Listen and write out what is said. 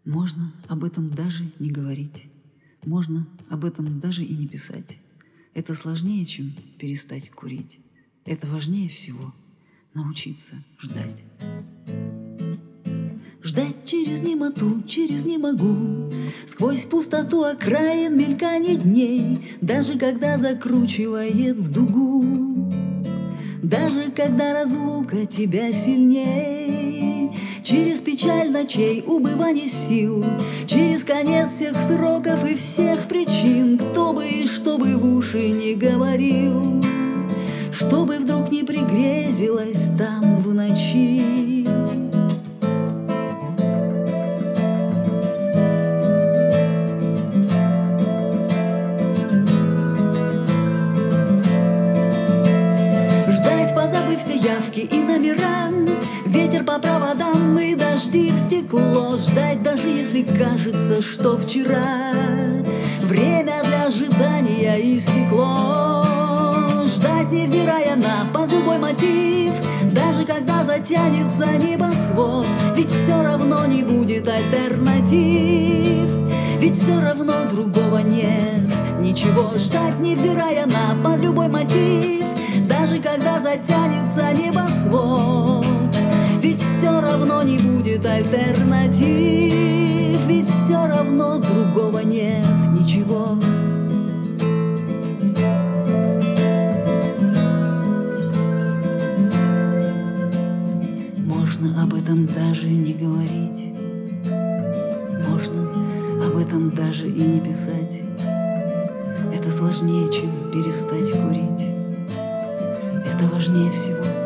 Можно об этом даже не говорить, можно об этом даже и не писать. Это сложнее, чем перестать курить. Это важнее всего — научиться ждать. Ждать через немоту, через не могу, сквозь пустоту окраин мельканий дней, даже когда закручивает в дугу, даже когда разлука тебя сильней, через печаль ночей, убывание сил, через конец всех сроков и всех причин, кто бы и что бы в уши не говорил, чтобы вдруг не пригрезилось там в ночи. Позабыв все явки и номера, ветер по проводам и дожди в стекло. Ждать, даже если кажется, что вчера время для ожидания истекло. Ждать, невзирая на под любой мотив, даже когда затянется небосвод, ведь все равно не будет альтернатив, ведь все равно другого нет ничего. Ждать, невзирая на под любой мотив, даже когда затянется небосвод, ведь все равно не будет альтернатив, ведь все равно другого нет ничего. Можно об этом даже не говорить, можно об этом даже и не писать. Это сложнее, чем перестать курить. Это важнее всего